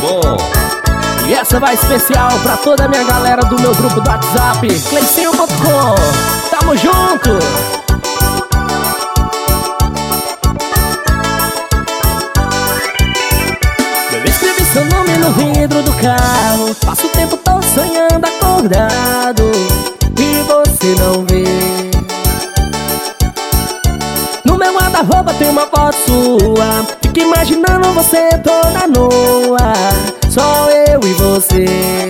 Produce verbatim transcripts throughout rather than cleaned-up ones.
bom. E essa vai especial pra toda a minha galera do meu grupo do WhatsApp, Cleicinho ponto com. Tamo junto! Eu escrevi seu nome no vidro do carro, passo o tempo todo sonhando acordado e você não vê. No meu guarda-roupa tem uma foto sua, fico imaginando você toda nua, só eu e você.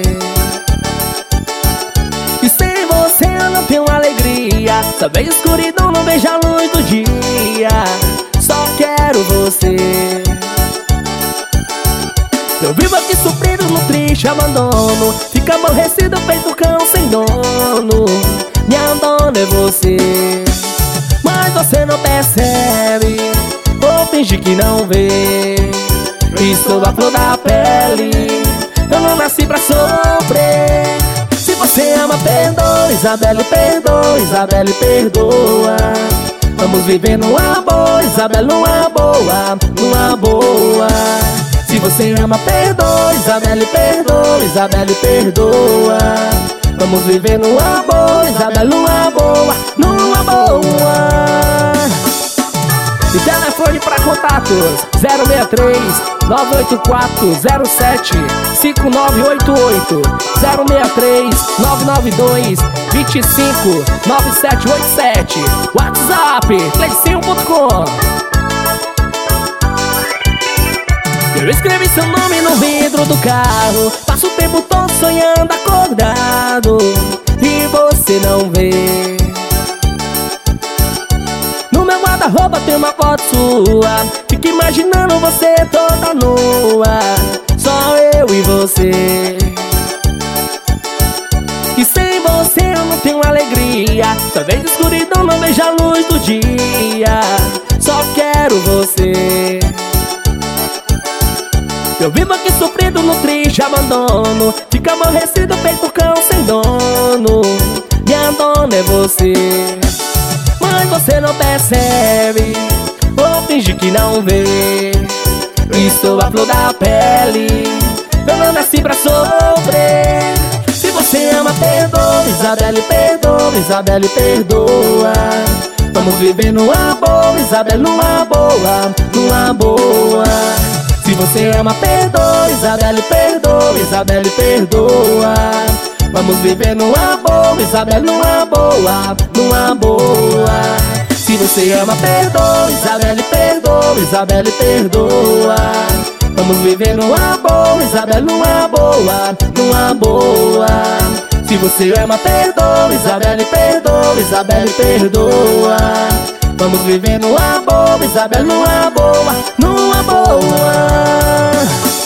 E sem você eu não tenho alegria, só vejo escuridão, não vejo a luz do dia, só quero você. Eu vivo aqui sofrendo no triste abandono, fica aborrecido feito cão sem dono. Minha dona é você, mas você não percebe, vou fingir que não vê. Estou à flor da pele, eu não nasci pra sofrer. Se você ama, perdoa, Isabelle, perdoa, Isabelle, perdoa. Vamos viver numa boa, Isabelle, numa boa, numa boa. Se você ama, perdoa, Isabelle, perdoa, Isabelle, perdoa. Vamos viver numa boa, Isabelle, numa boa, numa boa. E telefone para contatos zero seis três, nove oito quatro, zero sete, cinco nove oito oito, zero seis três, nove nove dois, dois cinco, nove sete oito sete. WhatsApp, Cleicinho ponto com. Eu escrevi seu nome no vidro do carro, passo o tempo todo sonhando acordado e você não vê. No meu guarda-roupa tem uma foto sua, fico imaginando você toda nua, só eu e você. E sem você eu não tenho alegria, só vejo escuridão, não vejo a luz do dia, só quero você. Eu vivo aqui sofrendo no triste abandono, fica aborrecido feito cão sem dono. Minha dona é você, mas você não percebe, vou fingir que não vê. Estou à flor da pele, eu não nasci pra sofrer. Se você ama, perdoa, Isabelle, perdoa, Isabelle, perdoa. Vamos viver numa boa, Isabelle, numa boa, numa boa. Se você ama, perdoa, Isabelle, perdoa, Isabelle, perdoa. Vamos viver numa boa, Isabelle, numa boa, numa boa. Se você ama, perdoa, Isabelle, perdoa, Isabelle, perdoa. Vamos viver numa boa, Isabelle, numa boa, numa boa. Se você ama, perdoa, Isabelle, perdoa, Isabelle, perdoa. Vamos viver numa boa, Isabelle, numa boa, numa boa.